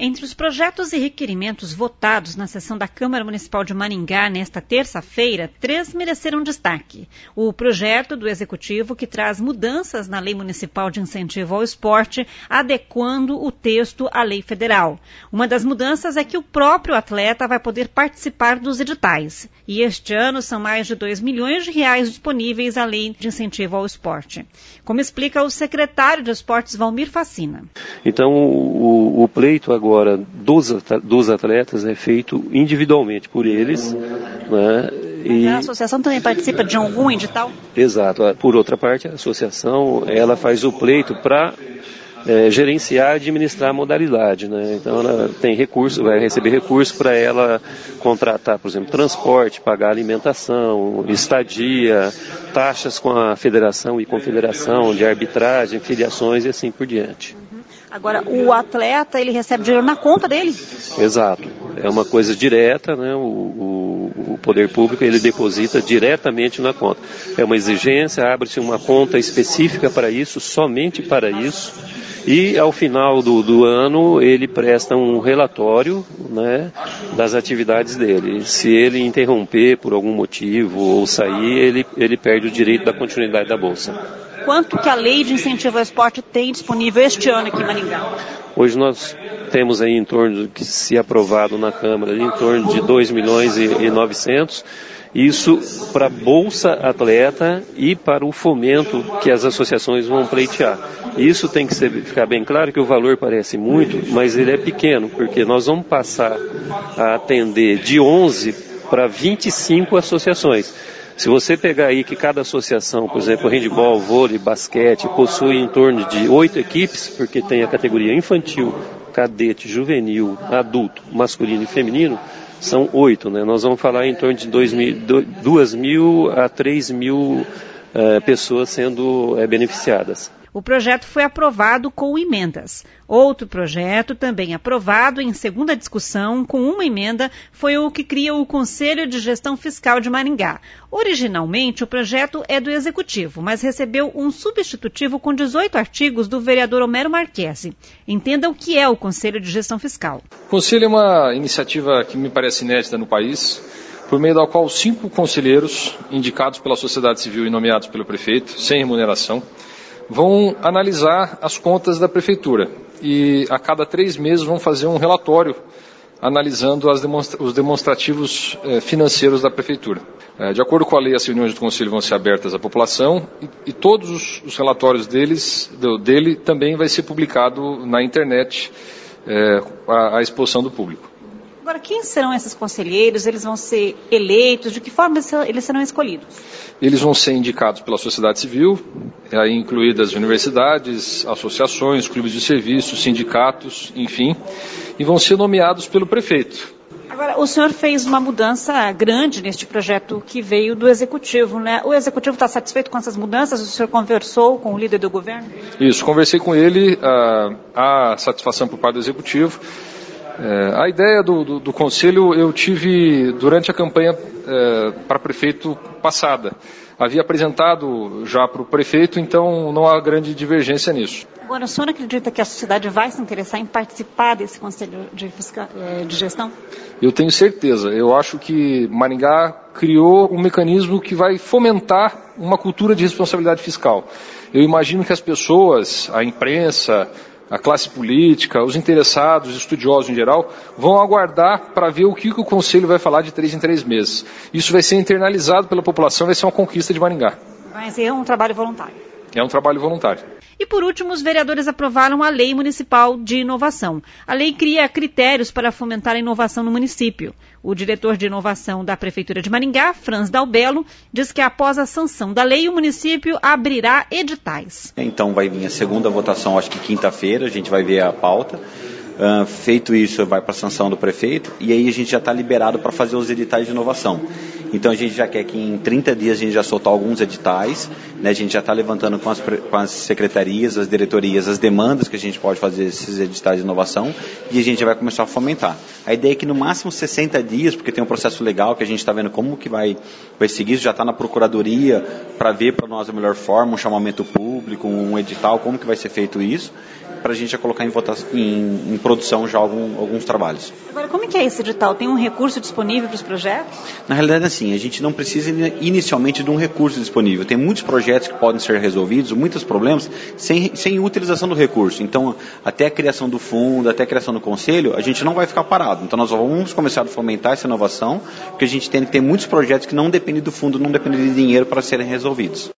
Entre os projetos e requerimentos votados na sessão da Câmara Municipal de Maringá nesta terça-feira, 3 mereceram destaque. O projeto do Executivo que traz mudanças na Lei Municipal de Incentivo ao Esporte, adequando o texto à lei federal. Uma das mudanças é que o próprio atleta vai poder participar dos editais. E este ano são mais de R$2 milhões disponíveis à Lei de Incentivo ao Esporte. Como explica o secretário de Esportes, Valmir Facina. Então, o pleito agora dos atletas é feito individualmente por eles, né? E a associação também participa de algum edital? Exato. Por outra parte, a associação ela faz o pleito para gerenciar e administrar a modalidade, né? Então ela tem recurso, vai receber recurso para ela contratar, por exemplo, transporte, pagar alimentação, estadia, taxas com a federação e confederação de arbitragem, filiações e assim por diante. Agora, o atleta, ele recebe dinheiro na conta dele? Exato. É uma coisa direta, né? O poder público, ele deposita diretamente na conta. É uma exigência, abre-se uma conta específica para isso, somente para isso. E, ao final do ano, ele presta um relatório, né, das atividades dele. Se ele interromper por algum motivo ou sair, ele perde o direito da continuidade da Bolsa. Quanto que a Lei de Incentivo ao Esporte tem disponível este ano aqui em Maringá? Hoje nós temos aí em torno, que se aprovado na Câmara, em torno de 2 milhões e 900. Isso para Bolsa Atleta e para o fomento que as associações vão pleitear. Isso tem que ficar bem claro que o valor parece muito, mas ele é pequeno, porque nós vamos passar a atender de 11 para 25 associações. Se você pegar aí que cada associação, por exemplo, handebol, vôlei, basquete, possui em torno de 8 equipes, porque tem a categoria infantil, cadete, juvenil, adulto, masculino e feminino, são 8, né? Nós vamos falar em torno de 2.000 a 3.000 pessoas sendo beneficiadas. O projeto foi aprovado com emendas. Outro projeto, também aprovado em segunda discussão, com uma emenda, foi o que cria o Conselho de Gestão Fiscal de Maringá. Originalmente, o projeto é do Executivo, mas recebeu um substitutivo com 18 artigos do vereador Homero Marchesi. Entenda o que é o Conselho de Gestão Fiscal. O Conselho é uma iniciativa que me parece inédita no país, por meio da qual 5 conselheiros, indicados pela sociedade civil e nomeados pelo prefeito, sem remuneração, vão analisar as contas da prefeitura e a cada 3 meses vão fazer um relatório analisando os demonstrativos financeiros da prefeitura. De acordo com a lei, as reuniões do Conselho vão ser abertas à população e todos os relatórios dele também vai ser publicado na internet à exposição do público. Agora, quem serão esses conselheiros? Eles vão ser eleitos? De que forma eles serão escolhidos? Eles vão ser indicados pela sociedade civil, aí incluídas universidades, associações, clubes de serviço, sindicatos, enfim, e vão ser nomeados pelo prefeito. Agora, o senhor fez uma mudança grande neste projeto que veio do Executivo, né? O Executivo está satisfeito com essas mudanças? O senhor conversou com o líder do governo? Isso, conversei com ele, a satisfação por parte do Executivo. A ideia do Conselho eu tive durante a campanha para prefeito passada. Havia apresentado já para o prefeito, então não há grande divergência nisso. Agora, o senhor acredita que a sociedade vai se interessar em participar desse Conselho de Gestão? Eu tenho certeza. Eu acho que Maringá criou um mecanismo que vai fomentar uma cultura de responsabilidade fiscal. Eu imagino que as pessoas, a imprensa, a classe política, os interessados, os estudiosos em geral, vão aguardar para ver o que o Conselho vai falar de 3 em 3 meses. Isso vai ser internalizado pela população, vai ser uma conquista de Maringá. Mas é um trabalho voluntário. É um trabalho voluntário. E por último, os vereadores aprovaram a Lei Municipal de Inovação. A lei cria critérios para fomentar a inovação no município. O diretor de inovação da Prefeitura de Maringá, Franz Dalbello, diz que após a sanção da lei, o município abrirá editais. Então vai vir a segunda votação, acho que quinta-feira, a gente vai ver a pauta. Feito isso, vai para a sanção do prefeito e aí a gente já está liberado para fazer os editais de inovação. Então a gente já quer que em 30 dias a gente já soltar alguns editais, né? A gente já está levantando com as secretarias, as diretorias, as demandas que a gente pode fazer esses editais de inovação e a gente já vai começar a fomentar. A ideia é que no máximo 60 dias, porque tem um processo legal que a gente está vendo como que vai seguir, isso já está na procuradoria para ver para nós a melhor forma, um chamamento público, um edital, como que vai ser feito isso. para a gente já colocar em produção já alguns trabalhos. Agora, como é que é esse edital? Tem um recurso disponível para os projetos? Na realidade, assim, a gente não precisa inicialmente de um recurso disponível. Tem muitos projetos que podem ser resolvidos, muitos problemas, sem utilização do recurso. Então, até a criação do fundo, até a criação do conselho, a gente não vai ficar parado. Então, nós vamos começar a fomentar essa inovação, porque a gente tem que ter muitos projetos que não dependem do fundo, não dependem de dinheiro para serem resolvidos.